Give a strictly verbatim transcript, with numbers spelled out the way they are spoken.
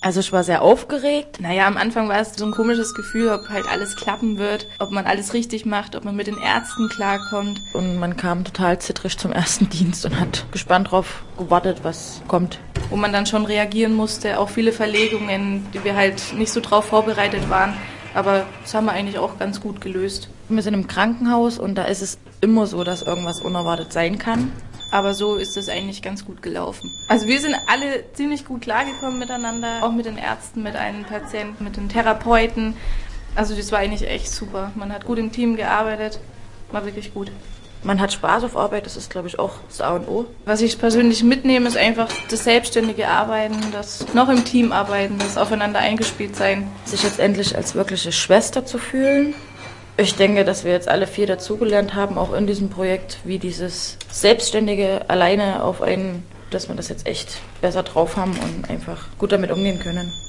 Also ich war sehr aufgeregt. Naja, am Anfang war es so ein komisches Gefühl, ob halt alles klappen wird, ob man alles richtig macht, ob man mit den Ärzten klarkommt. Und man kam total zittrig zum ersten Dienst und hat gespannt drauf gewartet, was kommt. Wo man dann schon reagieren musste, auch viele Verlegungen, die wir halt nicht so drauf vorbereitet waren. Aber das haben wir eigentlich auch ganz gut gelöst. Wir sind im Krankenhaus und da ist es immer so, dass irgendwas unerwartet sein kann. Aber so ist es eigentlich ganz gut gelaufen. Also wir sind alle ziemlich gut klargekommen miteinander, auch mit den Ärzten, mit allen Patienten, mit den Therapeuten. Also das war eigentlich echt super. Man hat gut im Team gearbeitet, war wirklich gut. Man hat Spaß auf Arbeit, das ist, glaube ich, auch das A und O. Was ich persönlich mitnehme, ist einfach das selbstständige Arbeiten, das noch im Team arbeiten, das aufeinander eingespielt sein. Sich jetzt endlich als wirkliche Schwester zu fühlen. Ich denke, dass wir jetzt alle vier dazugelernt haben, auch in diesem Projekt, wie dieses Selbstständige alleine auf einen, dass wir das jetzt echt besser drauf haben und einfach gut damit umgehen können.